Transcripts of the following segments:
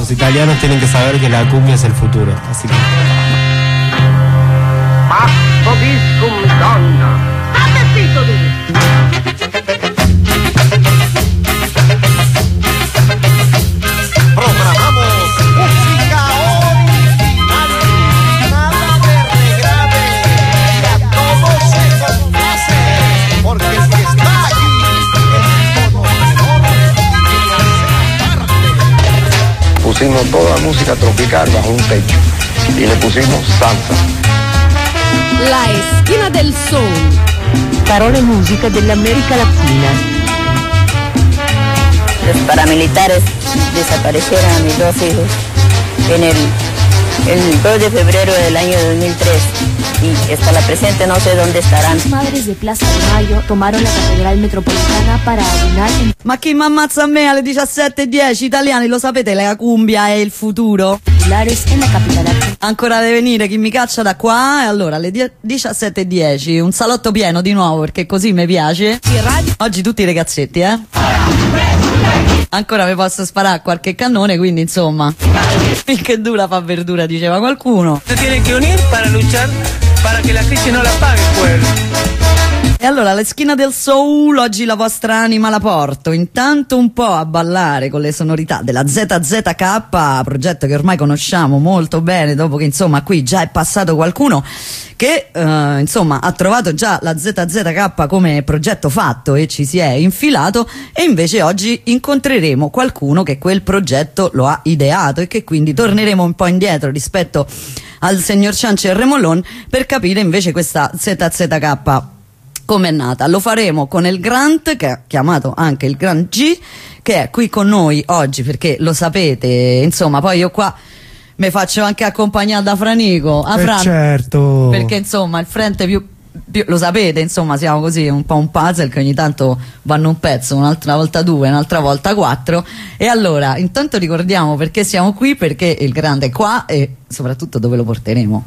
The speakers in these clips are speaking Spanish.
Los italianos tienen que saber que la cumbia es el futuro, así que... Pastoviscum donna. State zitto tu! Programamos música original, nada de regrave, y a todos se complace, porque si está aquí el conocedor que hace parte. Pusimos toda la música tropical bajo un techo y le pusimos salsa. La esquina del soul. Parole e musica dell'America Latina. Los paramilitares desaparecieron a mis dos hijos en el 2 de febrero del año 2003 y hasta la presente no sé dónde estarán. Madres de Plaza de Mayo tomaron la catedral metropolitana para ayunar en... Ma chi mi ammazza a me alle 17:10? Italiani, lo sapete, la cumbia è il futuro. Pilares en la capital. Ancora deve venire chi mi caccia da qua. E allora alle 17:10 un salotto pieno di nuovo, perché così mi piace. Oggi tutti i ragazzetti, ancora vi posso sparare a qualche cannone, quindi insomma, il che dura fa verdura, diceva qualcuno. Se tiene que unir para luchar para que la crisi no la pague il pueblo. E allora, l'eschina del soul, oggi la vostra anima la porto, intanto un po' a ballare con le sonorità della ZZK, progetto che ormai conosciamo molto bene, dopo che insomma qui già è passato qualcuno che insomma ha trovato già la ZZK come progetto fatto e ci si è infilato, e invece oggi incontreremo qualcuno che quel progetto lo ha ideato e che quindi torneremo un po' indietro rispetto al signor Cianci e Remollon per capire invece questa ZZK come è nata. Lo faremo con il Grant, che ha chiamato anche il Grant G, che è qui con noi oggi, perché lo sapete, insomma, poi io qua mi faccio anche accompagnare da Franico, certo, perché insomma il frente più lo sapete, insomma siamo così un po' un puzzle che ogni tanto vanno un pezzo, un'altra volta 2, un'altra volta 4, e allora intanto ricordiamo perché siamo qui, perché il Grande è qua e soprattutto dove lo porteremo.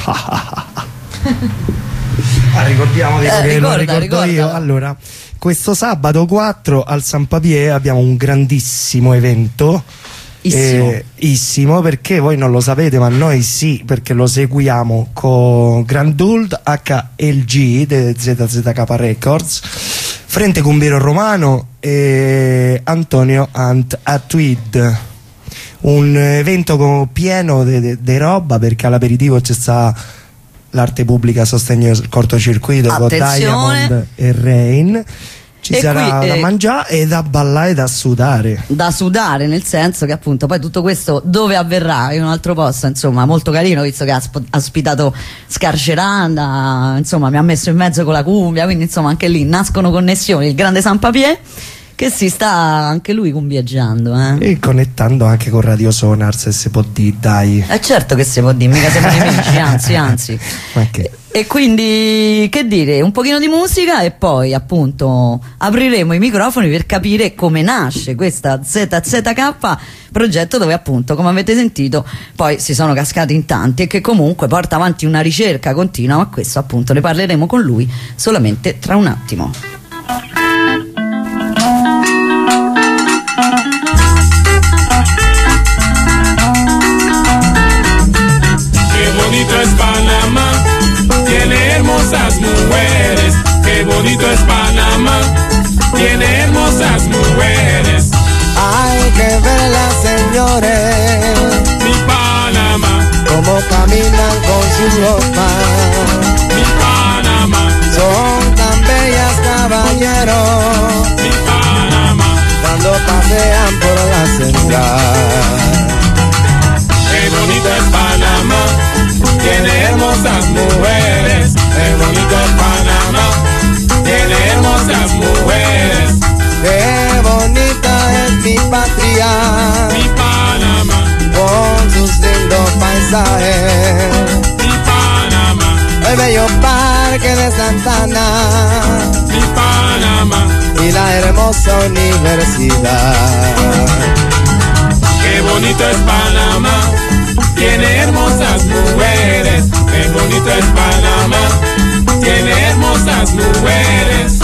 Ricordiamo che lo ricordo ricorda. io. Allora, questo sabato 4 al San Papier abbiamo un grandissimo evento. Issimo, perché voi non lo sapete ma noi sì, perché lo seguiamo con Grandult HLG de ZZK Records, Frente Cumbiero Romano e Antonio Ant Attuid. Un evento pieno di roba, perché all'aperitivo c'è sta l'arte pubblica a sostegno del cortocircuito con Diamond e Rain. Ci sarà qui, da mangiare e da ballare e da sudare. Da sudare, nel senso che appunto poi tutto questo dove avverrà? In un altro posto, insomma, molto carino, visto che ha ospitato Scarceranda, insomma mi ha messo in mezzo con la cumbia, quindi insomma anche lì nascono connessioni. Il Grande San Papier, che si sta anche lui cumbieggiando, e connettando anche con Radio Sonar, se si può dire, dai. Certo che si può dire, mica siamo nemici, anzi. Okay. E quindi, che dire, un pochino di musica e poi appunto apriremo i microfoni per capire come nasce questa ZZK, progetto dove appunto, come avete sentito, poi si sono cascati in tanti e che comunque porta avanti una ricerca continua, ma questo appunto ne parleremo con lui solamente tra un attimo. Qué bonito es Panamá, tiene hermosas mujeres. Qué bonito es Panamá, tiene hermosas mujeres. Hay que verlas, señores, Mi Panamá, como caminan con su ropa. mi Panamá, Son tan bellas, caballeros, mi Panamá. cuando pasean por la central. Qué bonito es Panamá, tiene hermosas mujeres. Qué bonito es Panamá, tiene hermosas mujeres. Qué bonita es mi patria, Mi Panamá, con sus lindos paisajes. mi Panamá, El bello parque de Santana mi Panamá. y la hermosa universidad. Qué bonito es Panamá, tiene hermosas mujeres. Qué bonito es Panamá, tiene hermosas mujeres.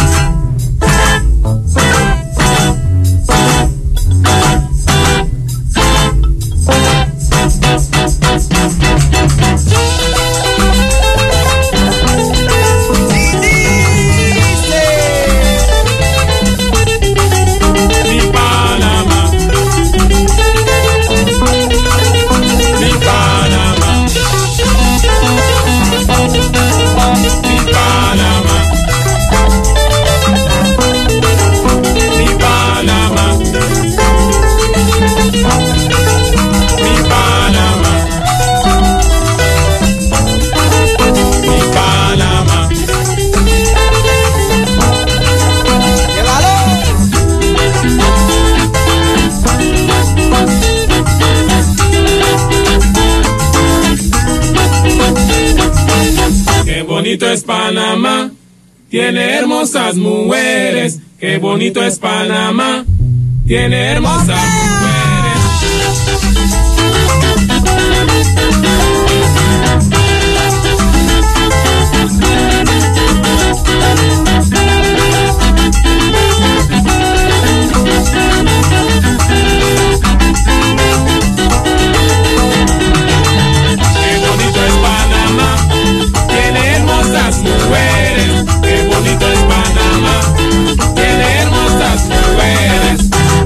bonito es Panamá, tiene hermosas mujeres. Qué bonito es Panamá, tiene hermosas mujeres. Mujeres, qué bonito es Panamá, tiene hermosas mujeres.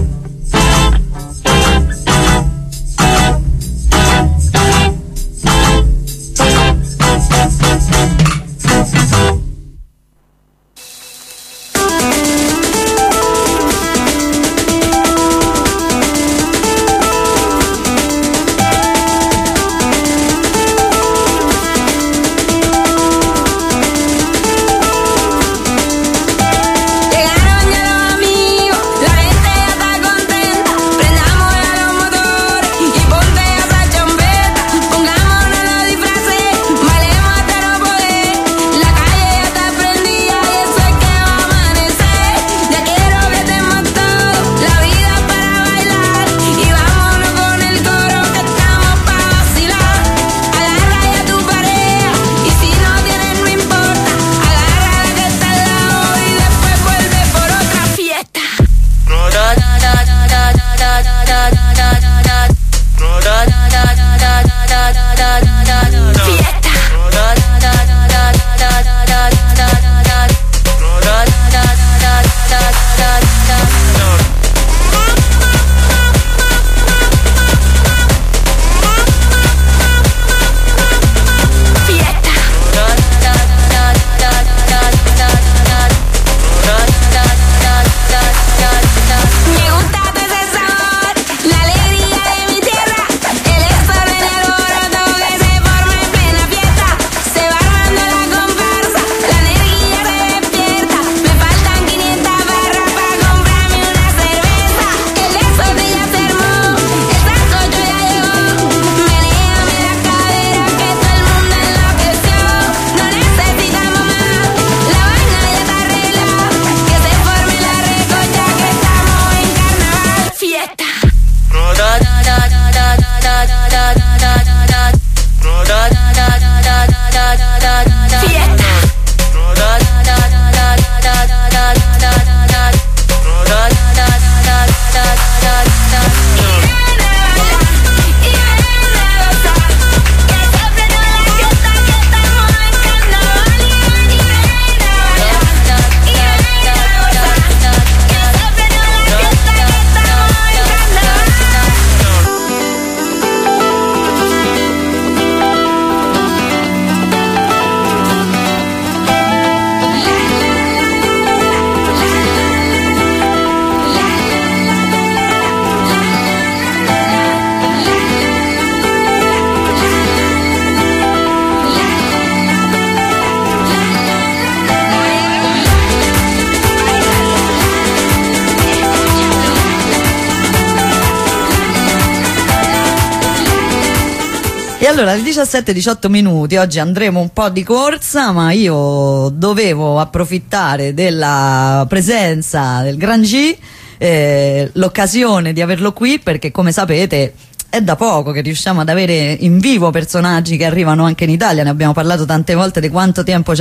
E allora alle 17-18 minuti oggi andremo un po' di corsa, ma io dovevo approfittare della presenza del Gran G, l'occasione di averlo qui, perché come sapete è da poco che riusciamo ad avere in vivo personaggi che arrivano anche in Italia. Ne abbiamo parlato tante volte di quanto tempo ci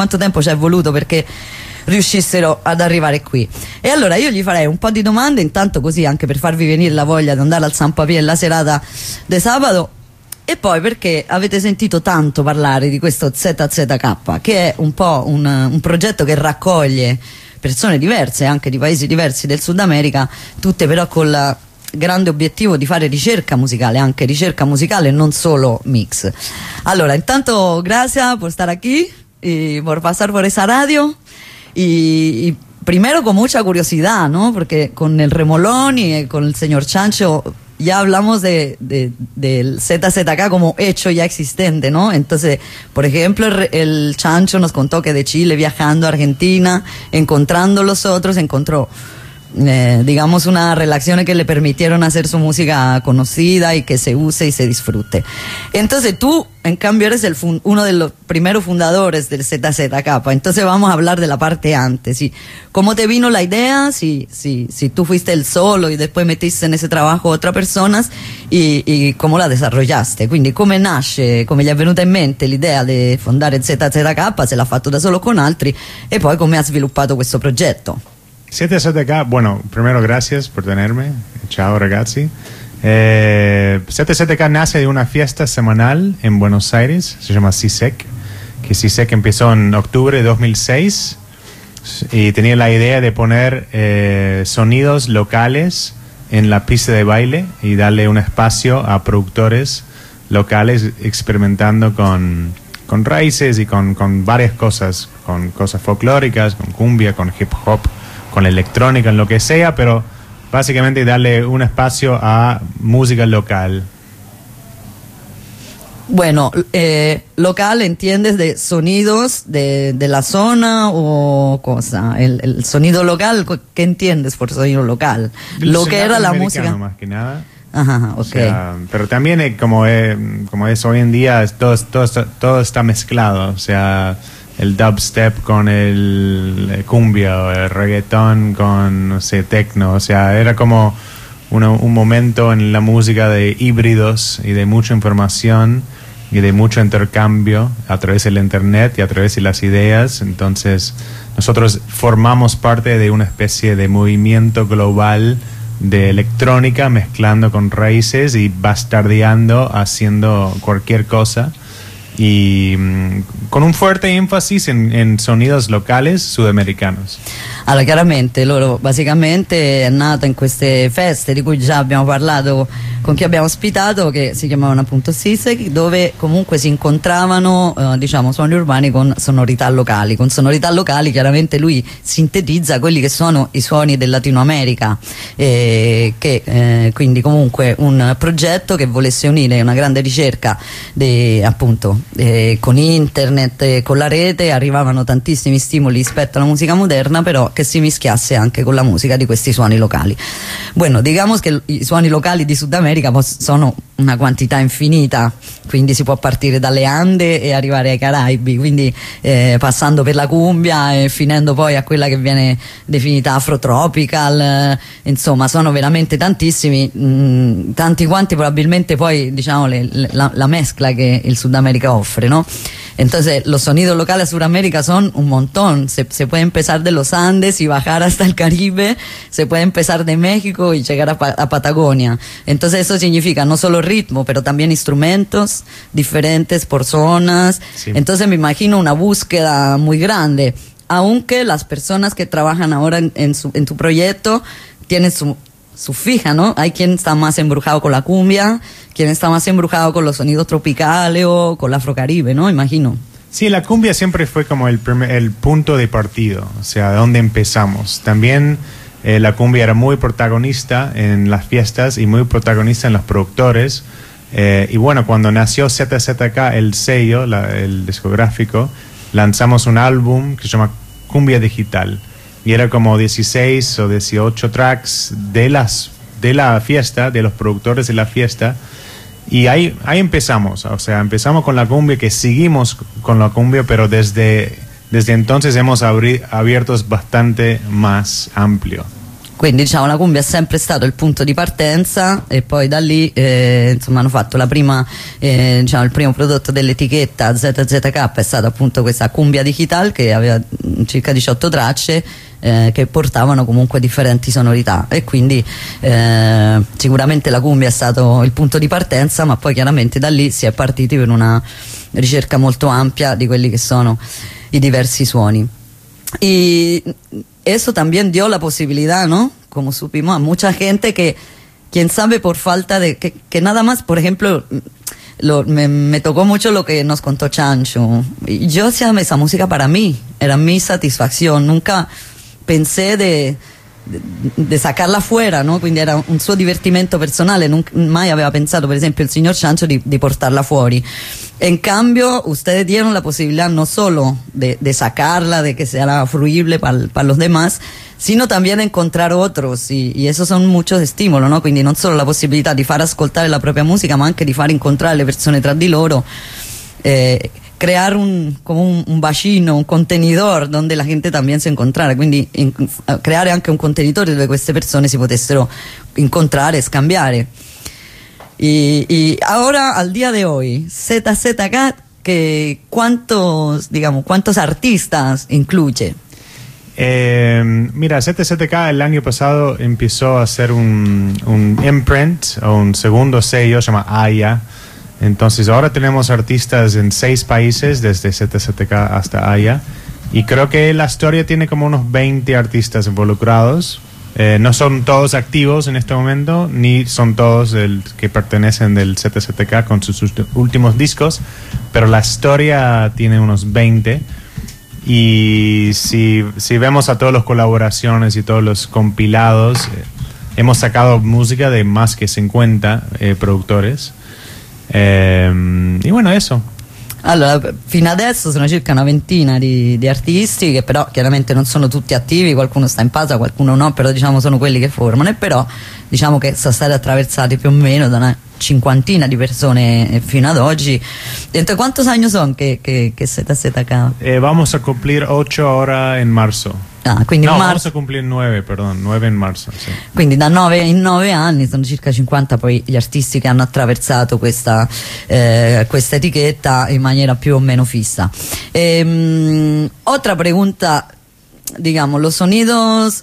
è voluto perché riuscissero ad arrivare qui. E allora io gli farei un po' di domande, intanto così anche per farvi venire la voglia di andare al San Papier la serata di sabato, e poi perché avete sentito tanto parlare di questo ZZK, che è un po' un progetto che raccoglie persone diverse anche di paesi diversi del Sud America, tutte però con il grande obiettivo di fare ricerca musicale, anche ricerca musicale, non solo mix. Allora, intanto gracias por estar aquí y por pasar por esa radio, y primero con mucha curiosidad, ¿no? Porque con el Remolón y con el señor Chancho ya hablamos del ZZK como hecho ya existente, ¿no? Entonces, por ejemplo, el Chancho nos contó que de Chile viajando a Argentina, encontrando los otros, encontró digamos una relación que le permitieron hacer su música conocida y que se use y se disfrute. Entonces tú, en cambio, eres uno de los primeros fundadores del ZZK. Entonces vamos a hablar de la parte antes. ¿Y cómo te vino la idea? Si tú fuiste el solo y después metiste en ese trabajo otras personas y cómo la desarrollaste. Quindi come nasce, come gli è venuta in mente l'idea di fondare ZZK, se l'ha fatto da solo con altri e poi come ha sviluppato questo progetto. ZZK, bueno, primero gracias por tenerme. Ciao ragazzi. ZZK nace de una fiesta semanal en Buenos Aires, se llama CISEC, que CISEC empezó en octubre de 2006 y tenía la idea de poner sonidos locales en la pista de baile y darle un espacio a productores locales experimentando con raíces y con varias cosas, con cosas folclóricas, con cumbia, con hip hop, con electrónica, en lo que sea, pero básicamente darle un espacio a música local. Bueno, local, ¿entiendes? De sonidos de la zona o cosa. El sonido local, ¿qué entiendes por sonido local? Lo que era la música. Más que nada. Ajá, ok. O sea, pero también como es hoy en día, todo está mezclado. O sea, el dubstep con el cumbia, o el reggaetón con, no sé, techno. O sea, era como un momento en la música de híbridos y de mucha información y de mucho intercambio a través del internet y a través de las ideas. Entonces nosotros formamos parte de una especie de movimiento global de electrónica mezclando con raíces y bastardeando, haciendo cualquier cosa y con un fuerte énfasis en sonidos locales sudamericanos. Allora, chiaramente loro basicamente è nata in queste feste di cui già abbiamo parlato con chi abbiamo ospitato, che si chiamavano appunto CISEC, dove comunque si incontravano diciamo suoni urbani con sonorità locali. Con sonorità locali chiaramente lui sintetizza quelli che sono i suoni del Latino America, quindi comunque un progetto che volesse unire una grande ricerca appunto con internet, con la rete, arrivavano tantissimi stimoli rispetto alla musica moderna, però che si mischiasse anche con la musica di questi suoni locali. Bueno, digamos che i suoni locali di Sud America sono una quantità infinita, quindi si può partire dalle Ande e arrivare ai Caraibi, quindi passando per la cumbia e finendo poi a quella che viene definita afrotropical, insomma sono veramente tantissimi, tanti quanti probabilmente poi diciamo la mezcla que el Sudamérica ofre, ¿no? Entonces los sonidos locales de Sudamérica son un montón, se puede empezar de los Andes y bajar hasta el Caribe, se puede empezar de México y llegar a Patagonia. Entonces eso significa no solo ritmo, pero también instrumentos diferentes por zonas. Sí. Entonces me imagino una búsqueda muy grande, aunque las personas que trabajan ahora en tu proyecto tienen su fija, ¿no? Hay quien está más embrujado con la cumbia, quien está más embrujado con los sonidos tropicales o con el afrocaribe, ¿no? Imagino. Sí, la cumbia siempre fue como el punto de partido, o sea, donde empezamos. También la cumbia era muy protagonista en las fiestas y muy protagonista en los productores. Y bueno, cuando nació ZZK, el sello, el discográfico, lanzamos un álbum que se llama Cumbia Digital. Y era como 16 o 18 tracks de la fiesta, de los productores de la fiesta. Y ahí empezamos, o sea, empezamos con la cumbia, que seguimos con la cumbia, pero desde entonces hemos abierto bastante más amplio. Quindi diciamo la cumbia è sempre stato il punto di partenza e poi da lì insomma hanno fatto la prima diciamo il primo prodotto dell'etichetta ZZK è stata appunto questa Cumbia Digital che aveva circa 18 tracce che portavano comunque differenti sonorità e quindi sicuramente la cumbia è stato il punto di partenza, ma poi chiaramente da lì si è partiti per una ricerca molto ampia di quelli che sono i diversi suoni. Y eso también dio la posibilidad, ¿no? Como supimos, a mucha gente que, quién sabe, por falta de que nada más, por ejemplo, me tocó mucho lo que nos contó Chancho. Yo hacía esa música para mí, era mi satisfacción. Nunca pensé de sacarla fuera, no? Quindi era un suo divertimento personale, mai aveva pensato, per esempio, il signor Chancho di portarla fuori. En cambio, ustedes dieron la posibilidad no solo de sacarla, de que sea fruible para los demás, sino también de encontrar otros, y esos son muchos estímulos, no? Quindi non solo la possibilità di far ascoltare la propria musica, ma anche di far incontrare le persone tra di loro, crear como un bacino, un contenidor donde la gente también se encontrara, quindi creare anche un contenitore dove queste persone si potessero incontrare e scambiare. Y ahora, al día de hoy, ZZK, ¿cuántos artistas incluye? Mira, ZZK el año pasado empezó a hacer un imprint o un segundo sello, se llama Aya. Entonces ahora tenemos artistas en 6 países, desde ZZK hasta Aya. Y creo que la historia tiene como unos 20 artistas involucrados. No son todos activos en este momento, ni son todos que pertenecen del ZZK con sus últimos discos, pero la historia tiene unos 20. Y si vemos a todas las colaboraciones y todos los compilados, hemos sacado música de más que 50 productores. Y bueno, eso. Allora, fino adesso sono circa una ventina di artisti che però chiaramente non sono tutti attivi, qualcuno sta in pausa, qualcuno no, però diciamo sono quelli che formano, e però diciamo che sono stati attraversati più o meno da una cinquantina di persone fino ad oggi. Entonces, ¿cuántos años son que ZZK? Vamos a cumplir 8 ahora en marzo. Quindi vamos a cumplir 9 in marzo. Sì. Quindi da 9 in 9 anni sono circa 50 poi gli artisti che hanno attraversato questa etichetta in maniera più o meno fissa. Otra pregunta, digamos, los sonidos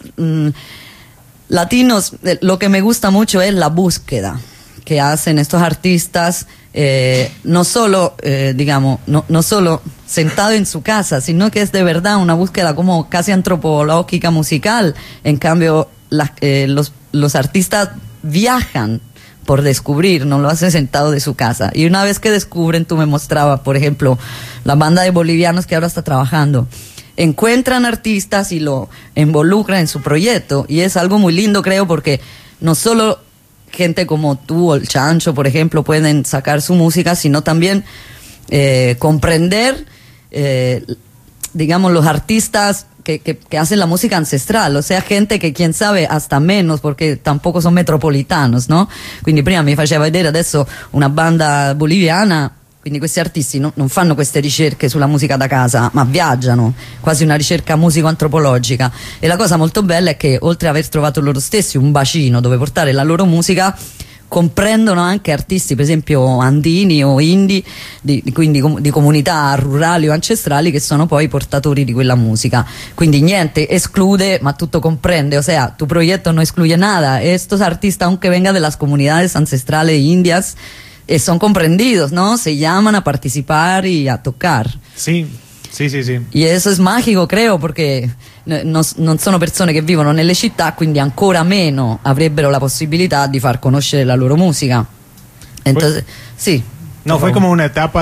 latinos, lo que me gusta mucho es la búsqueda que hacen estos artistas, no solo, no solo sentado en su casa, sino que es de verdad una búsqueda como casi antropológica musical. En cambio, los artistas viajan por descubrir, no lo hacen sentado de su casa. Y una vez que descubren, tú me mostrabas, por ejemplo, la banda de bolivianos que ahora está trabajando, encuentran artistas y lo involucran en su proyecto, y es algo muy lindo, creo, porque no solo gente como tú o el Chancho, por ejemplo, pueden sacar su música, sino también comprender, digamos, los artistas que hacen la música ancestral, o sea, gente che, quién sabe, hasta menos, perché tampoco sono metropolitanos, no? Quindi prima mi faceva vedere adesso una banda boliviana, quindi questi artisti non fanno queste ricerche sulla musica da casa, ma viaggiano, quasi una ricerca musico-antropologica. E la cosa molto bella è che, oltre ad aver trovato loro stessi un bacino dove portare la loro musica, comprendono anche artisti, per esempio andini o indie, quindi di comunità rurali o ancestrali, che sono poi portatori di quella musica. Quindi niente esclude, ma tutto comprende, o sea, tu proyecto no excluye nada. Estos artistas, aunque vengan de las comunidades ancestrales indias, son comprendidos, ¿no? Se llaman a participar y a tocar. Sì. E eso es mágico, creo, perché non sono persone che vivono nelle città, quindi ancora meno avrebbero la possibilità di far conoscere la loro musica. Entonces, sí. No, fue como una etapa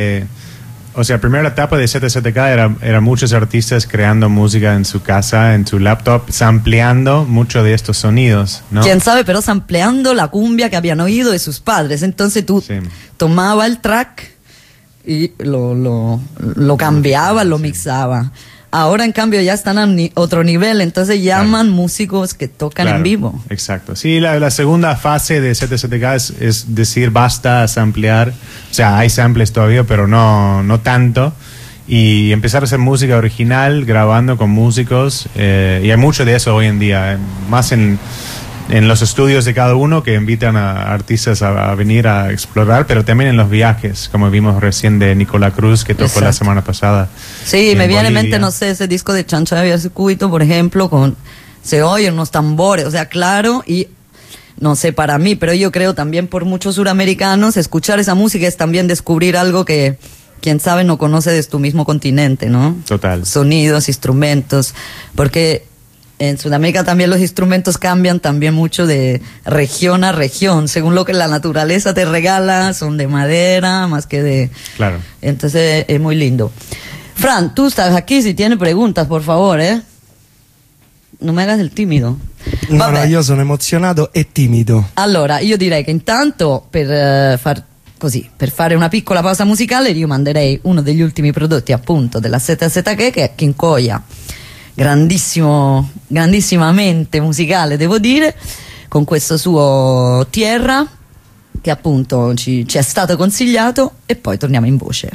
o sea, la primera etapa de ZZK era muchos artistas creando música en su casa, en su laptop, sampleando mucho de estos sonidos, ¿no? Quién sabe, pero sampleando la cumbia que habían oído de sus padres. Entonces tú tomabas el track y lo cambiaba, lo mixaba. Ahora, en cambio, ya están a otro nivel, entonces llaman músicos que tocan en vivo. Exacto. Sí, la segunda fase de ZZK es decir basta a samplear. O sea, hay samples todavía, pero no tanto. Y empezar a hacer música original, grabando con músicos. Y hay mucho de eso hoy en día. Más en los estudios de cada uno, que invitan a artistas a venir a explorar, pero también en los viajes, como vimos recién de Nicola Cruz, que tocó la semana pasada. Sí, me viene en mente, no sé, ese disco de Chancho de Circuito, por ejemplo, se oyen unos tambores, o sea, claro, y no sé, para mí, pero yo creo también por muchos suramericanos, escuchar esa música es también descubrir algo que, quién sabe, no conoce de tu mismo continente, ¿no? Total. Sonidos, instrumentos, porque en Sudamérica también los instrumentos cambian también mucho de región a región, según lo que la naturaleza te regala, son de madera más que de... Claro. Entonces es muy lindo. Fran, tú estás aquí, si tienes preguntas, por favor, Non mi hagas il timido. No, io sono emozionato e timido. Allora, io direi che intanto per fare una piccola pausa musicale io manderei uno degli ultimi prodotti appunto della ZZ che è Quincoya, grandissima mente musicale devo dire, con questo suo Tierra che appunto ci è stato consigliato, e poi torniamo in voce.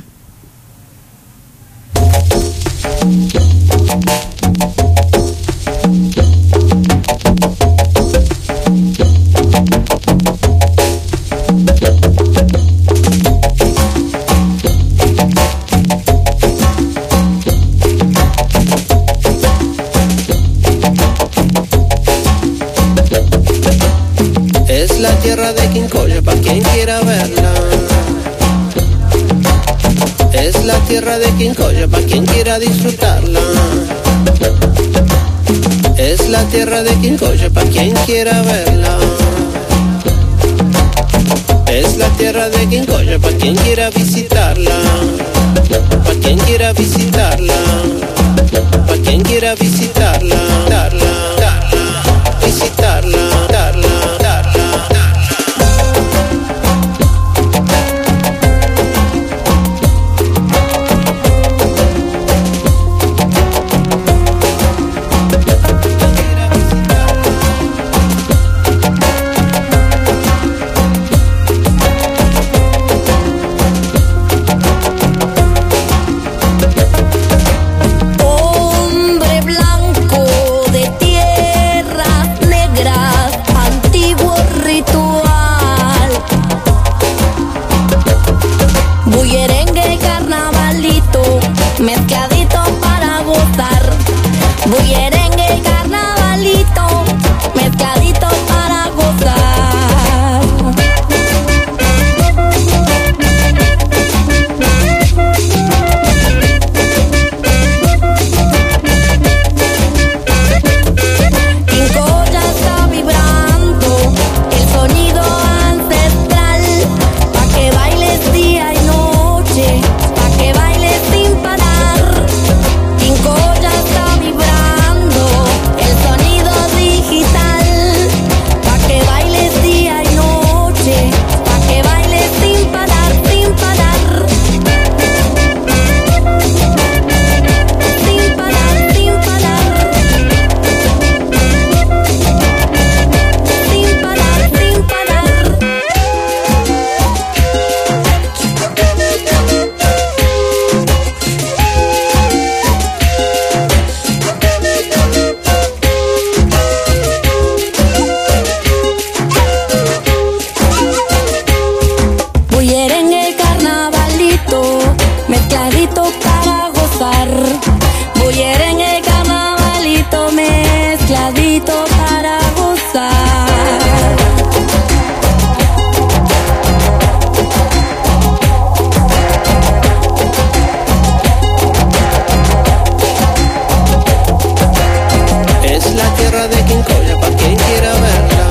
Es la tierra de Quincoya, pa' quien quiera verla. Es la tierra de Quincoya, pa' quien quiera disfrutarla. Es la tierra de Quincoya, pa' quien quiera verla. Es la tierra de Quincoya, pa' quien quiera visitarla. Pa' quien quiera visitarla. Pa' quien quiera visitarla. Visitarla, darla. Mezcladito para gozar, bullerengue y carnavalito, mezcladito para gozar. Quincoya está vibrando el sonido ancestral, pa' que bailes día y noche, pa' que bailes sin parar. Quincoya está vibrando el sonido digital, pa' que bailes día y noche, pa' que bailes sin parar, sin parar. Sin parar, sin parar. Sin parar, sin parar. Bullerengue y carnavalito, mezcladito para gozar. Bullerengue y carnavalito, mezcladito para gozar. Es la tierra de Quincoya, pa' quien quiera verla.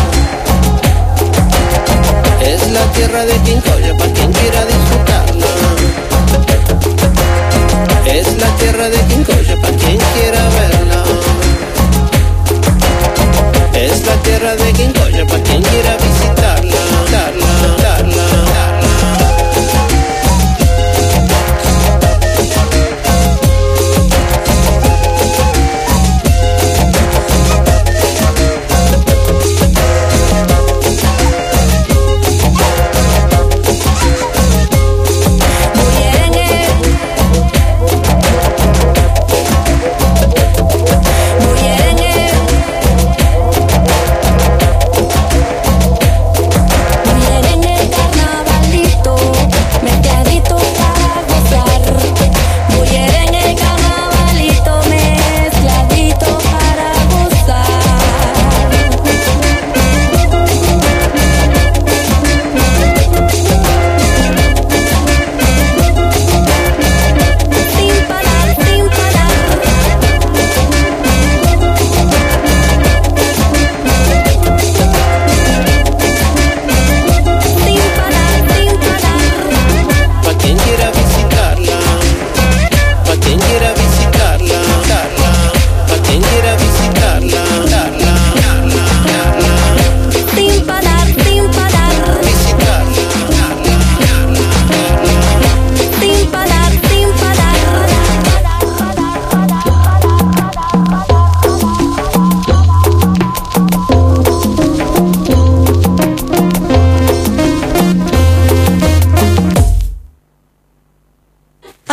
Es la tierra de Quincoya, pa' quien quiera disfrutarla. Es la tierra de Quincoya, pa' quien quiera verla. Es la tierra de Quincoya, pa' quien quiera visitarla. Darla.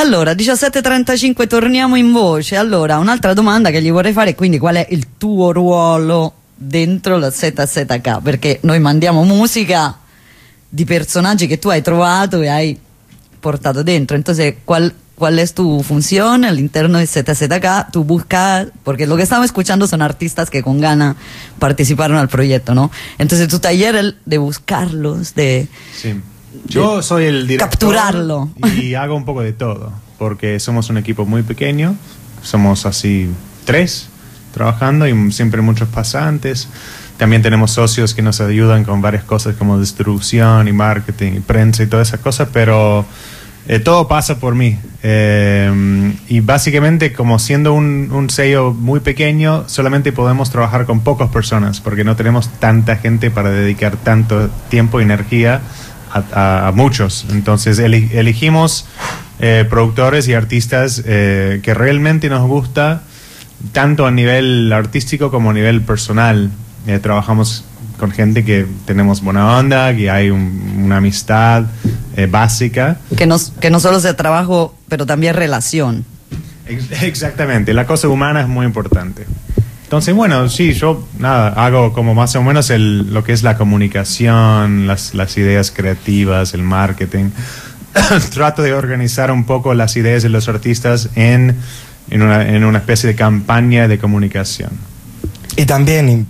Allora, 17:35, torniamo in voce. Allora, un'altra domanda che gli vorrei fare è quindi qual è il tuo ruolo dentro la ZZK? Perché noi mandiamo musica di personaggi che tu hai trovato e hai portato dentro. Entonces, ¿cuál es tu función all'interno de ZZK? Tú buscas, porque lo que estamos escuchando son artistas que con gana participaron al proyecto, ¿no? Entonces tu taller es de buscarlos, de... Sí. Yo soy el director, capturarlo. Y hago un poco de todo, porque somos un equipo muy pequeño, somos así 3 trabajando y siempre muchos pasantes. También tenemos socios que nos ayudan con varias cosas como distribución y marketing y prensa y todas esas cosas, pero todo pasa por mí. Y básicamente, como siendo un sello muy pequeño, solamente podemos trabajar con pocas personas, porque no tenemos tanta gente para dedicar tanto tiempo y energía a muchos. Entonces elegimos productores y artistas que realmente nos gusta, tanto a nivel artístico como a nivel personal. Trabajamos con gente que tenemos buena onda, que hay una amistad básica. Que no solo sea trabajo, pero también relación. Exactamente, la cosa humana es muy importante. Entonces, bueno, sí, yo hago como más o menos lo que es la comunicación, las ideas creativas, el marketing. Trato de organizar un poco las ideas de los artistas en una especie de campaña de comunicación. Y también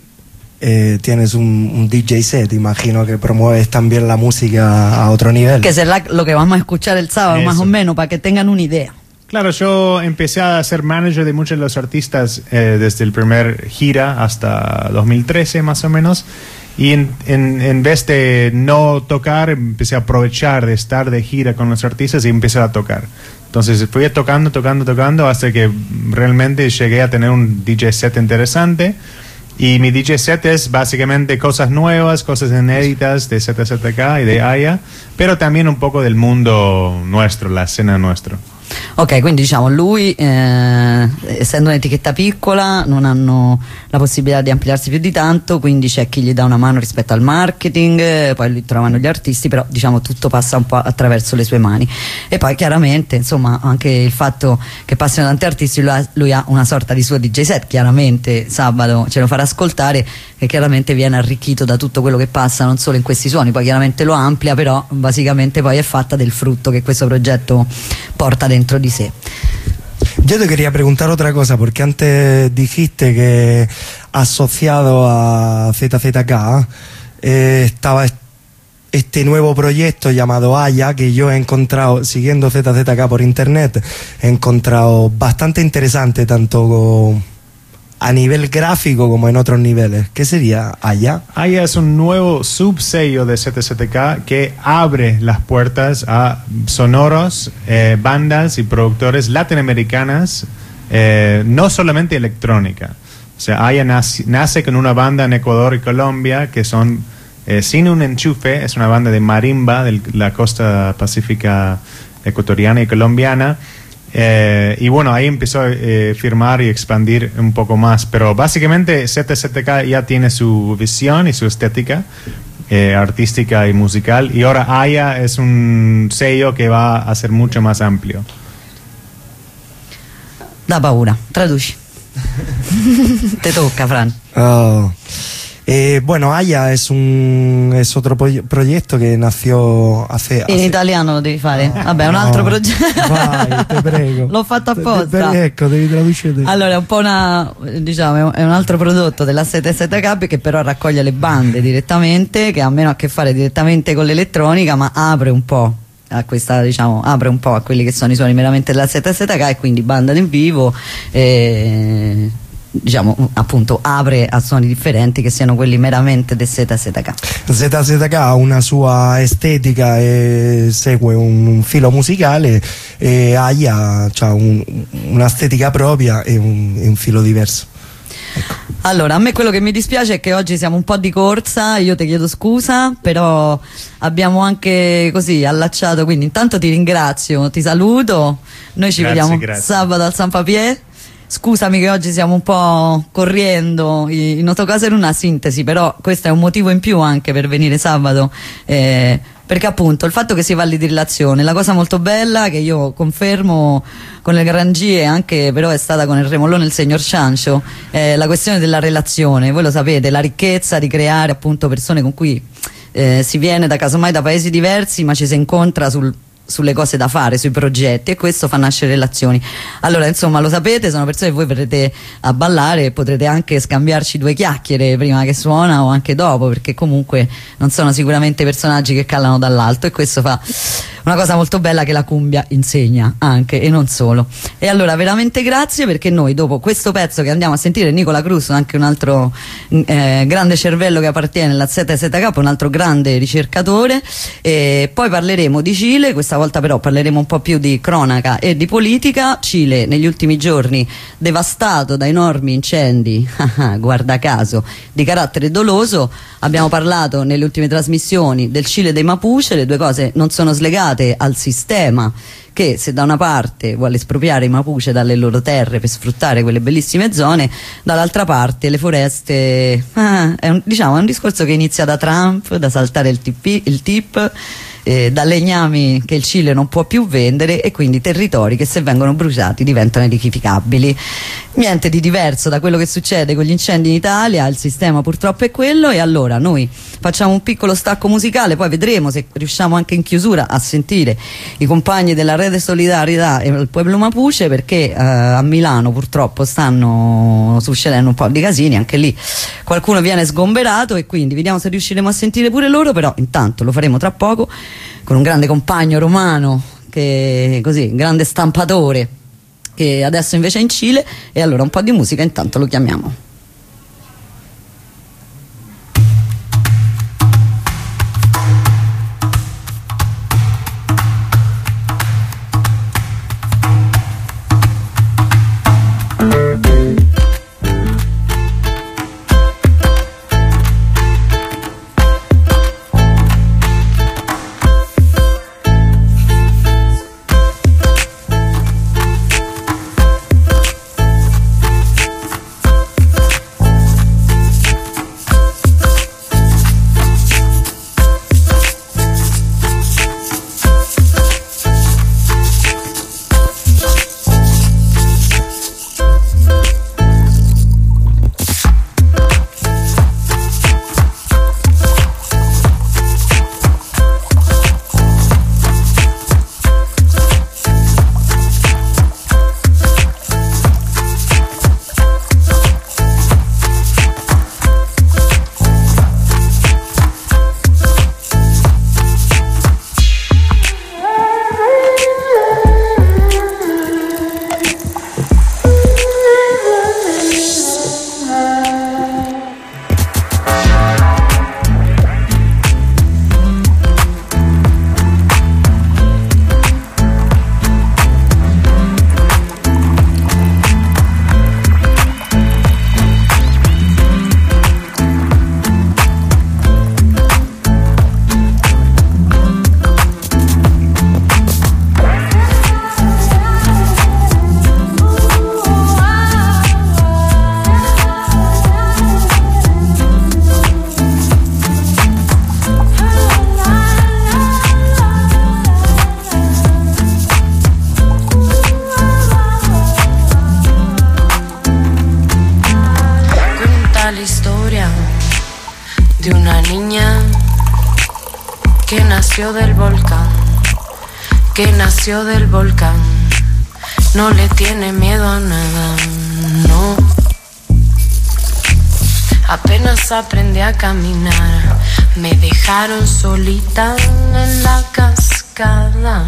tienes un DJ set, imagino que promueves también la música a otro nivel. Que será lo que vamos a escuchar el sábado, más o menos, para que tengan una idea. Claro, yo empecé a ser manager de muchos de los artistas desde el primer gira hasta 2013 más o menos, y en vez de no tocar, empecé a aprovechar de estar de gira con los artistas y empecé a tocar. Entonces fui tocando hasta que realmente llegué a tener un DJ set interesante. Y mi DJ set es básicamente cosas nuevas, cosas inéditas de ZZK y de Aya, pero también un poco del mundo nuestro, la escena nuestra. Ok, quindi diciamo lui essendo un'etichetta piccola non hanno la possibilità di ampliarsi più di tanto, quindi c'è chi gli dà una mano rispetto al marketing, poi lui trovano gli artisti, però diciamo tutto passa un po' attraverso le sue mani. E poi chiaramente insomma anche il fatto che passino tanti artisti, lui ha una sorta di suo DJ set, chiaramente sabato ce lo farà ascoltare, che chiaramente viene arricchito da tutto quello che passa non solo in questi suoni, poi chiaramente lo amplia, però basicamente poi è fatta del frutto che questo progetto porta dentro di sé. Yo te quería preguntar otra cosa, porque antes dijiste que asociado a ZZK estaba este nuevo proyecto llamado Aya, que yo he encontrado, siguiendo ZZK por internet, he encontrado bastante interesante, tanto a nivel gráfico como en otros niveles. ¿Qué sería Aya? Aya es un nuevo subsello de ZZK que abre las puertas a sonoros, bandas y productores latinoamericanas, no solamente electrónica. O sea, Aya nace con una banda en Ecuador y Colombia que son Sin un Enchufe, es una banda de marimba de la costa pacífica ecuatoriana y colombiana. Y bueno, ahí empezó a firmar y expandir un poco más, pero básicamente ZZK ya tiene su visión y su estética artística y musical, y ahora Aya es un sello que va a ser mucho más amplio. Da paura, traduci. Te toca, Fran. Bueno, Aya es otro proyecto que nació hace... In italiano lo devi fare. Vabbè, un altro progetto. Vai, te prego. L'ho fatto apposta. Ecco, devi tradurre. Allora, è un po' diciamo, è un altro prodotto della ZZK che però raccoglie le bande direttamente, che ha meno a che fare direttamente con l'elettronica, ma apre un po' a questa, diciamo, apre un po' a quelli che sono i suoni meramente della ZZK, e quindi banda in vivo, diciamo appunto apre a suoni differenti che siano quelli meramente del ZZK. ZZK ha una sua estetica e segue un filo musicale, e Aya ha un'estetica propria e un filo diverso. Ecco. Allora, a me quello che mi dispiace è che oggi siamo un po' di corsa, io ti chiedo scusa, però abbiamo anche così allacciato, quindi intanto ti ringrazio, ti saluto, noi ci vediamo sabato al San Papier. Scusami che oggi siamo un po' corriendo, in questo caso era una sintesi, però questo è un motivo in più anche per venire sabato, perché appunto il fatto che si parli di relazione, la cosa molto bella che io confermo con le garangie, anche però è stata con il Remollone e il signor Ciancio, la questione della relazione. Voi lo sapete, la ricchezza di creare appunto persone con cui si viene da casomai da paesi diversi, ma ci si incontra sulle cose da fare, sui progetti, e questo fa nascere relazioni. Allora insomma, lo sapete, sono persone che voi verrete a ballare e potrete anche scambiarci 2 chiacchiere prima che suona o anche dopo, perché comunque non sono sicuramente personaggi che calano dall'alto, e questo fa una cosa molto bella che la cumbia insegna anche, e non solo. E allora veramente grazie, perché noi dopo questo pezzo che andiamo a sentire, Nicola Cruz, anche un altro grande cervello che appartiene alla ZZK, un altro grande ricercatore, e poi parleremo di Cile. Questa volta però parleremo un po' più di cronaca e di politica. Cile negli ultimi giorni devastato da enormi incendi, guarda caso, di carattere doloso. Abbiamo parlato nelle ultime trasmissioni del Cile dei Mapuche, le due cose non sono slegate al sistema che, se da una parte vuole espropriare i Mapuche dalle loro terre per sfruttare quelle bellissime zone, dall'altra parte le foreste, è un discorso che inizia da Trump, da saltare il TIP, da legnami che il Cile non può più vendere, e quindi territori che, se vengono bruciati, diventano edificabili. Niente di diverso da quello che succede con gli incendi in Italia, il sistema purtroppo è quello. E allora noi facciamo un piccolo stacco musicale, poi vedremo se riusciamo anche in chiusura a sentire i compagni della Rete Solidarietà e il Pueblo Mapuche, perché a Milano purtroppo stanno succedendo un po' di casini, anche lì qualcuno viene sgomberato, e quindi vediamo se riusciremo a sentire pure loro. Però intanto lo faremo tra poco con un grande compagno romano, che così, grande stampatore, che adesso invece è in Cile. E allora un po' di musica, intanto lo chiamiamo. Nació del volcán, no le tiene miedo a nada, no. Apenas aprendí a caminar, me dejaron solita en la cascada.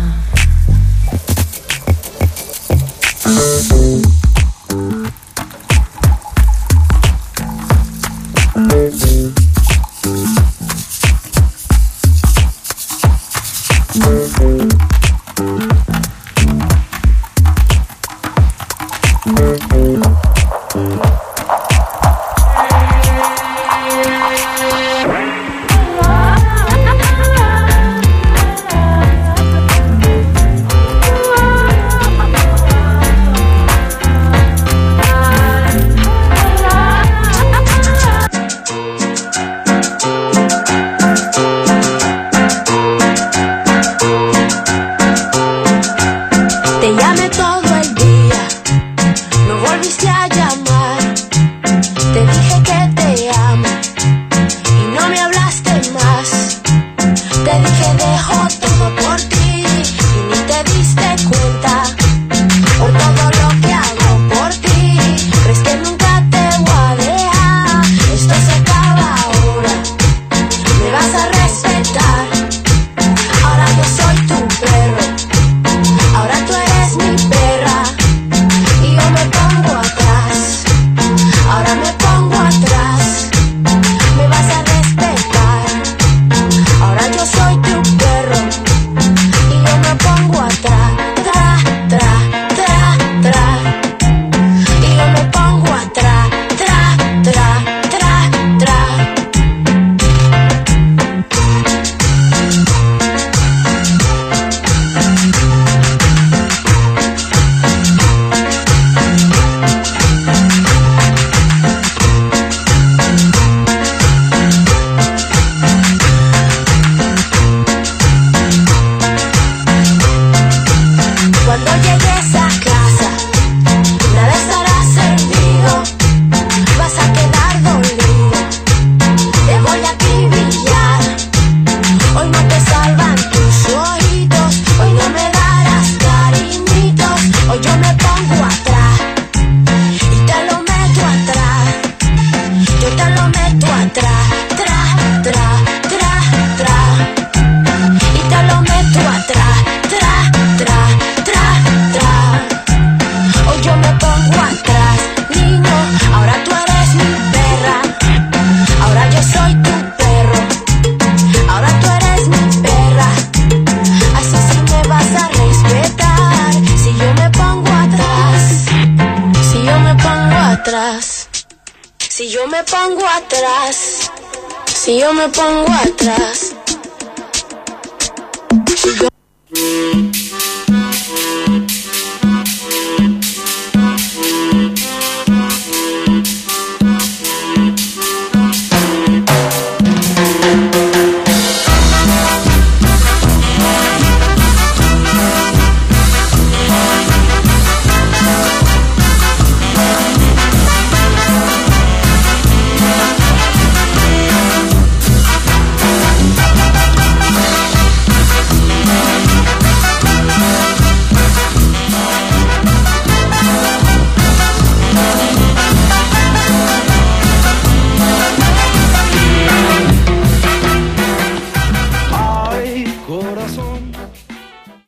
me pongo atrás, si yo me pongo atrás,